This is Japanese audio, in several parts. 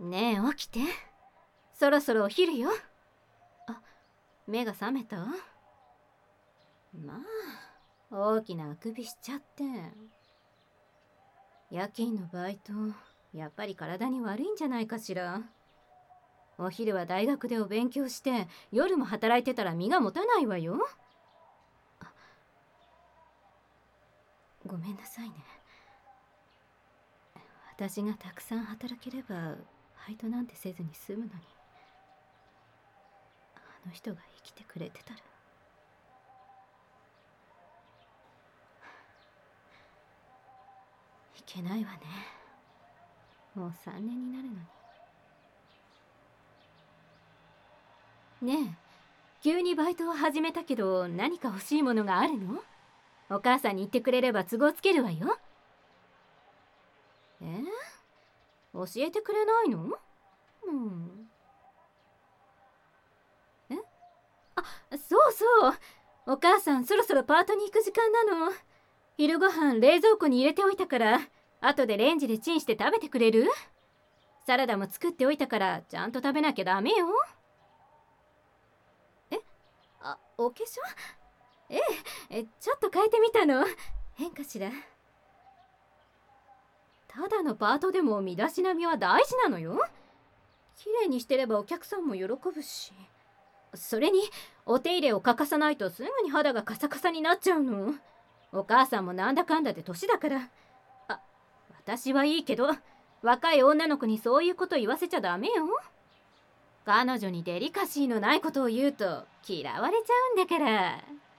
ねえ起きて、そろそろお昼よ。あ、目が覚めた？まあ大きなあくびしちゃって。夜勤のバイトやっぱり体に悪いんじゃないかしら。お昼は大学でお勉強して夜も働いてたら身が持たないわよ。ごめんなさいね。私がたくさん働ければバイトなんてせずに済むのに、あの人が生きてくれてたら。いけないわね。もう3年になるのに。ねえ、急にバイトを始めたけど何か欲しいものがあるの？お母さんに言ってくれれば都合つけるわよ。教えてくれないの？え、そうそう、お母さんそろそろパートに行く時間なの。昼ご飯冷蔵庫に入れておいたから後でレンジでチンして食べてくれる？サラダも作っておいたからちゃんと食べなきゃダメよ。お化粧？ちょっと変えてみたの。変かしら。ただのパートでも身だしなみは大事なのよ。綺麗にしてればお客さんも喜ぶし。それにお手入れを欠かさないとすぐに肌がカサカサになっちゃうの。お母さんもなんだかんだで年だから。私はいいけど若い女の子にそういうこと言わせちゃダメよ。彼女にデリカシーのないことを言うと嫌われちゃうんだから。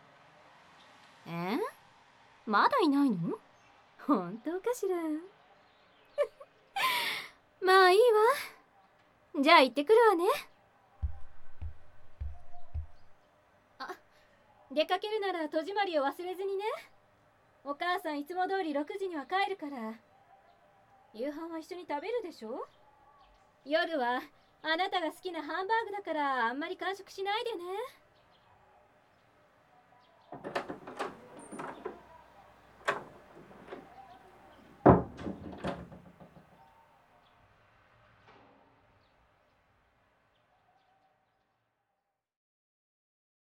まだいないの？本当かしら。まあいいわ。じゃあ行ってくるわね。出かけるなら戸締まりを忘れずにね。お母さんいつも通り6時には帰るから。夕飯は一緒に食べるでしょ？夜はあなたが好きなハンバーグだからあんまり完食しないでね。